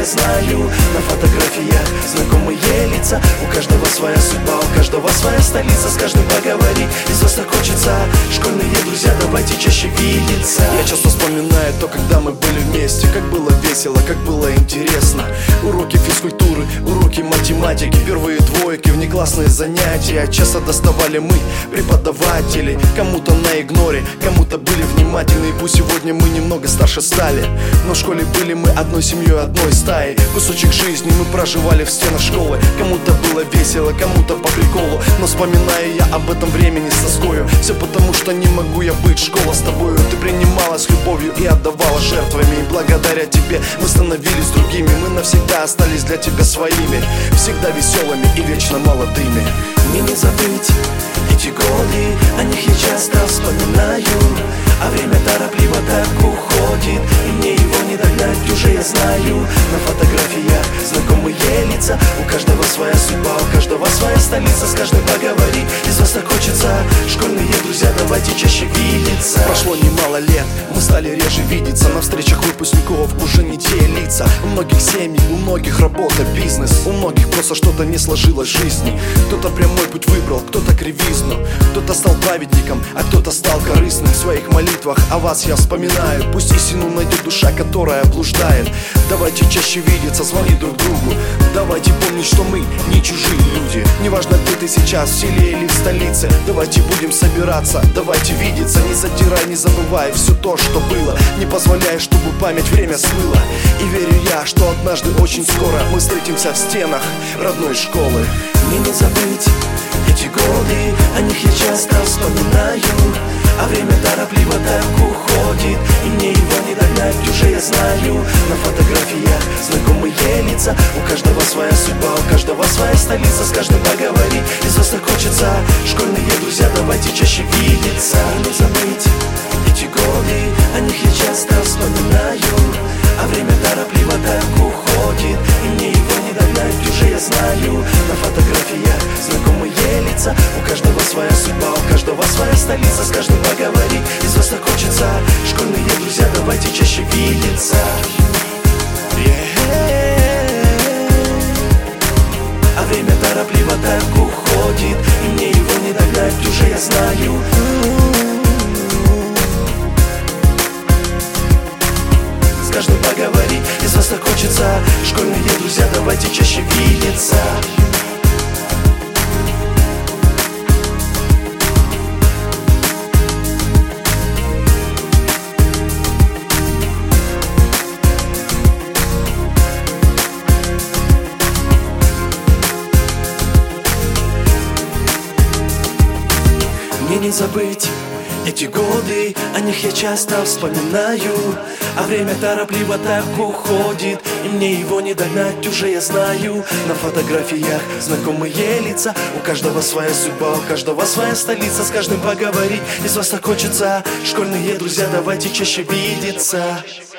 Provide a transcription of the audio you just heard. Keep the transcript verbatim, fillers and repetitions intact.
я знаю. На фотографиях знакомые лица, у каждого своя судьба, у каждого своя столица. С каждым поговорить из вас так хочется. Школьные друзья, давайте чаще видеться. Я часто вспоминаю то, когда мы были вместе. Как было весело, как было интересно. Уроки физкультуры, уроки математики, первые двойки, внеклассные занятия. Часто доставали мы, преподаватели. Кому-то на игноре, кому-то были внимательны. И пусть сегодня мы немного старше стали, но в школе были мы одной семьей, одной стаей. Кусочек жизни мы проживали в стенах школы. Кому-то было весело, кому-то по приколу, но вспоминаю я об этом времени с тоскою. Все потому, что не могу я быть. Школа с тобою, ты принимала с любовью и отдавала жертвами. И благодаря тебе мы становились другими. Мы навсегда остались для тебя своими, всегда веселыми и вечно молодыми. Мне не забыть эти годы, о них я часто вспоминаю. А время торопливо так уходит, и мне его не догнать уже я знаю. На фотографиях знакомые лица, у каждого своя судьба, у каждого своя столица. С каждым поговорить из вас так хочется. Школьные друзья, давайте чаще видеться. Прошло немало лет, мы стали реже видеться. На встречах выпускников уже не те лица. У многих семей, у многих работа, бизнес. У многих просто что-то не сложилось в жизни. Кто-то прямой путь выбрал, кто-то кривизну. Кто-то стал праведником, а кто-то стал корыстным. В своих молитвах о вас я вспоминаю. Пусть истину найдет душа, которая блуждает. Давайте чаще видеться, звонить друг другу. Давайте помнить, что мы не чужие люди. Неважно, где ты сейчас, в селе или в столице. Давайте будем собираться, давайте видеться. Не задирай, не забывай все то, что было. Не позволяй, чтобы память время смыла. И верю я, что однажды очень скоро мы встретимся в стенах родной школы. Мне не забыть эти годы, о них я часто вспоминаю. А время торопливо так уходит, и мне его не догнать уже я знаю. На фотографиях знакомые лица, у каждого своя судьба, у каждого своя столица. С каждым поговорить из вас так хочется. Школьные друзья, давайте чаще видеться. Не забыть эти годы, о них я часто вспоминаю. А время торопливо так уходит, и мне его не догнать уже я знаю. На фотографиях знакомые лица, у каждого своя судьба, у каждого своя столица. С каждым поговорить из вас так хочется. Школьные друзья, давайте чаще видеться. А время торопливо так уходит, и мне его не догнать уже я знаю. С каждым поговорить из вас так хочется. Школьные друзья, давайте чаще видеться. Мне не забыть эти годы, о них я часто вспоминаю. А время торопливо так уходит, и мне его не догнать уже я знаю. На фотографиях знакомые лица, у каждого своя судьба, у каждого своя столица. С каждым поговорить из вас так хочется. Школьные друзья, давайте чаще видеться.